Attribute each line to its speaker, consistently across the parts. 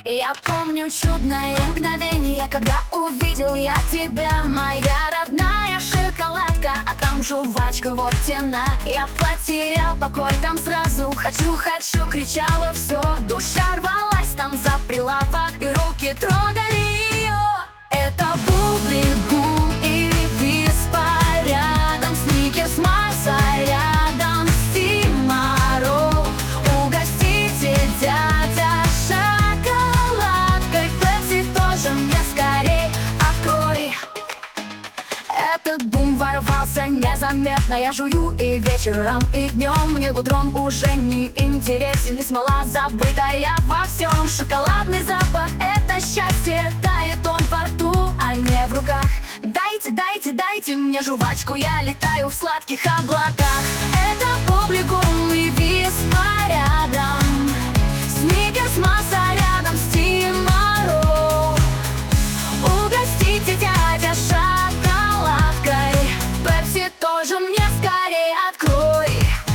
Speaker 1: Я помню чудное мгновение, когда увидел я тебя. Моя родная шоколадка, а там жвачка, вот тена. Я потерял покой там сразу. Хочу, хочу, кричала все. Душа рвалась там за прилавок, и руки трогали ее. Это бублик-бум и виспа рядом, Сникерс, Марса рядом, Стимаро. Угостите дядя шоколадкой, Пепси тоже мне скорей открой. Этот бум ворвался незаметно. Я жую и вечером, и днем. Мне гудрон уже не интересен, и смола забытая во всем. Шоколадный запах — это счастье, тает он во рту, а не в руках. Дайте, дайте, дайте мне жвачку, я летаю в сладких облаках. Это бублик-бум и виспа рядом, Сникерс, Масса рядом, Стимаро. Угостите дядя шоколадкой, Пепси тоже мне скорее открой.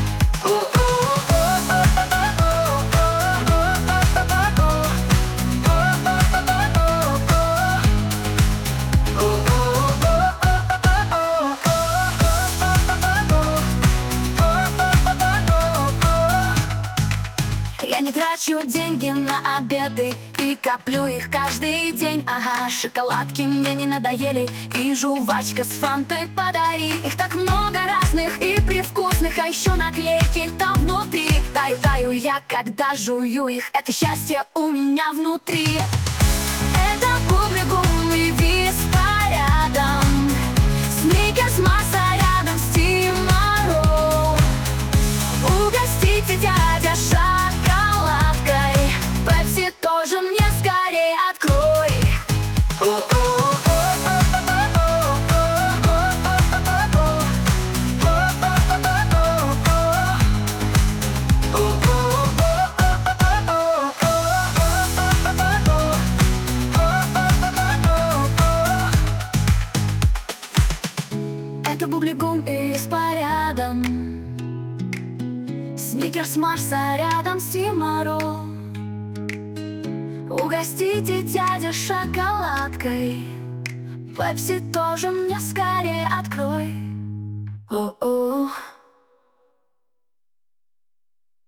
Speaker 1: Я не трачу деньги на обеды и коплю их каждый день. Ага, шоколадки мне не надоели, и жвачка с фантой подари. Их так много разных и привкусных, а еще наклейки там внутри. Таю, таю я, когда жую их, это счастье у меня внутри. Это бублик-бум и виспа рядом, Сникерс, Масса рядом, Стимаро. Угостите дядя шоколадкой, Пепси тоже мне скорее открой. Это бублик-бум и виспа рядом, Сникерс, Марса рядом, Стимаро. Угостите дядя шоколадкой, Пепси тоже мне скорее открой. О-о.